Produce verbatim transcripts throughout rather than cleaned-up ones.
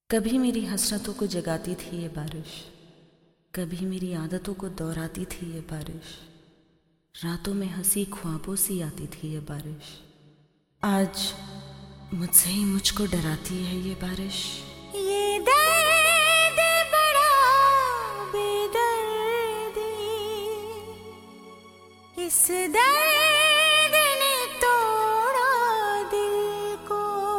कभी मेरी हसरतों को जगाती थी ये बारिश, कभी मेरी आदतों को दोहराती थी ये बारिश। रातों में हंसी ख्वाबों सी आती थी ये बारिश। आज मुझसे ही मुझको डराती है ये बारिश। ये दर्द बड़ा बेदर्दी, इस दर्द ने तोड़ा दिल को।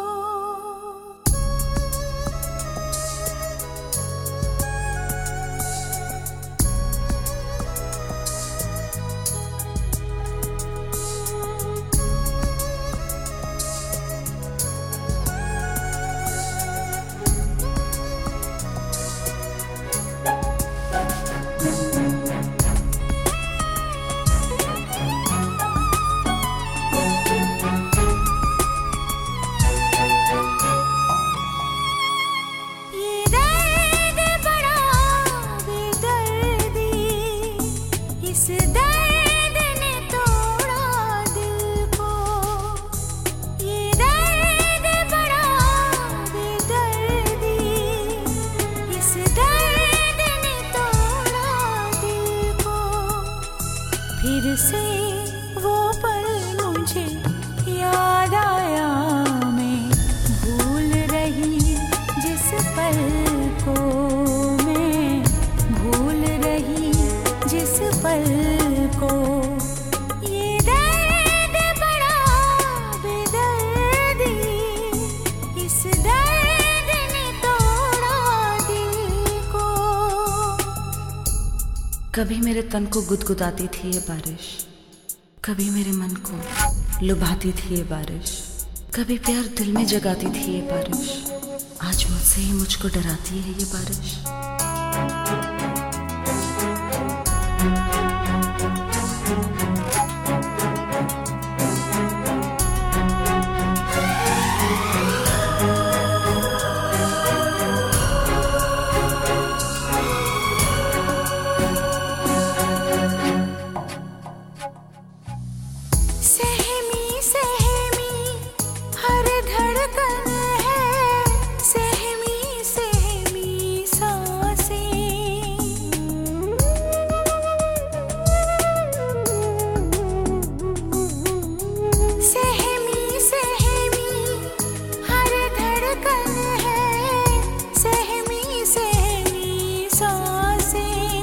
इस दर्द ने तोड़ा दिल को, ये दर्द बड़ा बेदर्दी, इस दर्द ने तोड़ा दिल को। फिर से वो पल मुझे याद आया, मैं भूल रही जिस पल को, मैं भूल रही जिस पल को। ये दर्द बड़ा बेदर्दी, इस दर्द ने तोड़ा दिल को। कभी मेरे तन को गुदगुदाती थी ये बारिश, कभी मेरे मन को लुभाती थी ये बारिश, कभी प्यार दिल में जगाती थी ये बारिश। आज मुझसे ही मुझको डराती है ये बारिश। सहमी सहमी हर धड़कन है, सहमी सहमी सांसें। सहमी सहमी हर धड़कन है, सहमी सहमी सांसें।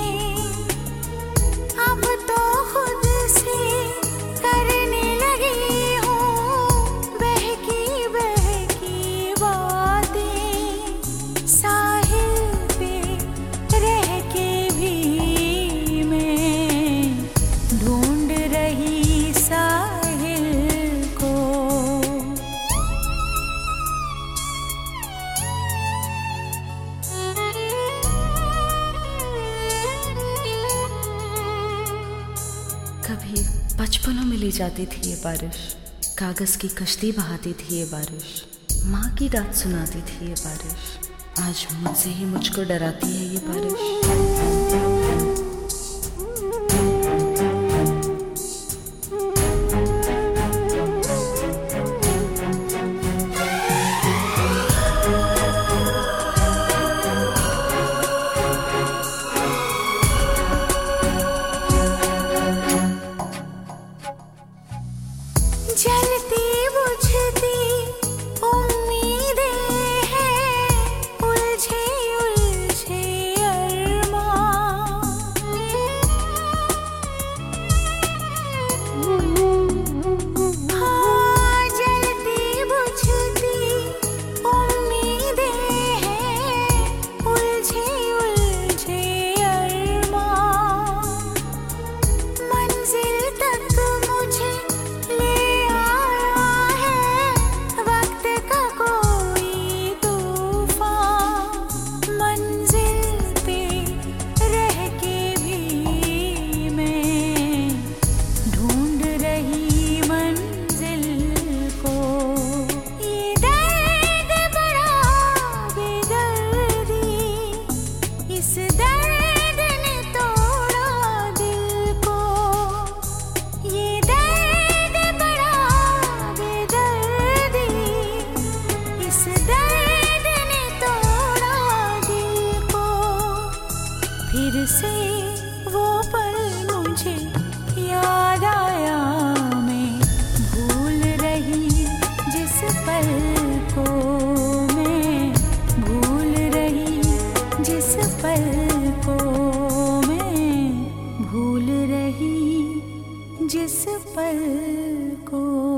अब तो खुद से करने लगी हूँ बहकी बहकी बातें, साहिल पे रह के भी मैं ढूंढ रही साहिल को। कभी बचपनों में ले जाती थी ये बारिश, कागज की कश्ती बहाती थी ये बारिश, माँ की डांट सुनाती थी ये बारिश। आज मुझसे ही मुझको डराती है ये बारिश। जलती बुझती उम्मीदें हैं, उलझे उलझे अरमान। से वो पल मुझे याद आया, मैं भूल रही जिस पल को, मैं भूल रही जिस पल को, मैं भूल रही जिस पल को।